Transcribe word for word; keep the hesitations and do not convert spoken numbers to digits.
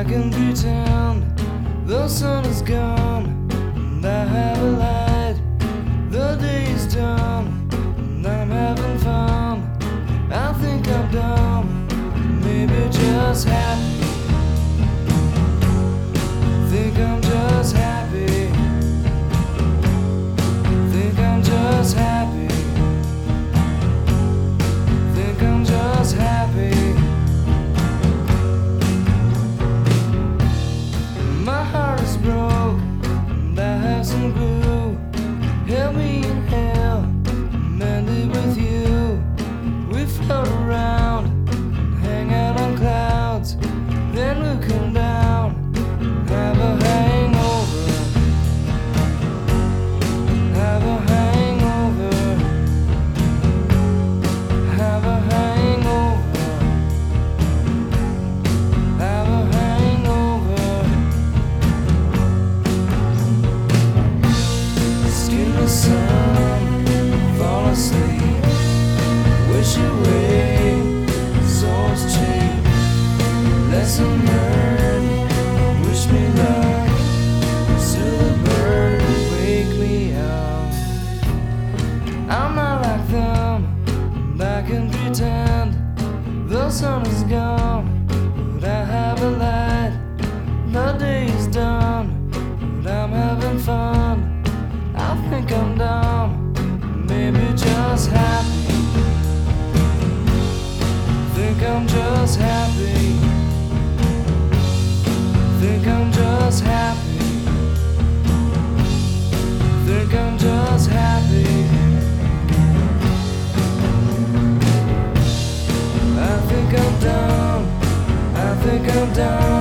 I can pretend the sun is gone and I have a light. The day is done and I'm having fun. I think I'm dumb, maybe just happy. Think I'm just happy. Think I'm just happy. Think I'm just happy. My heart is broke and I have some glue. Help me in hell, mend it with you. We float around, hang out on clouds, then we'll come down, have a hangover, have a hangover, have a hangover, have a hangover. Skin the sun, fall asleep, wish away, soul's cheap. Lesson learned, wish me luck, still the bird wake me up. I'm not like them, and I can pretend the sun is gone, but I have a light. The day is done, but I'm having fun. I think I'm dumb, maybe just happy. Think I'm just happy. Think I'm just happy. Think I'm just happy. I think I'm dumb. I think I'm dumb.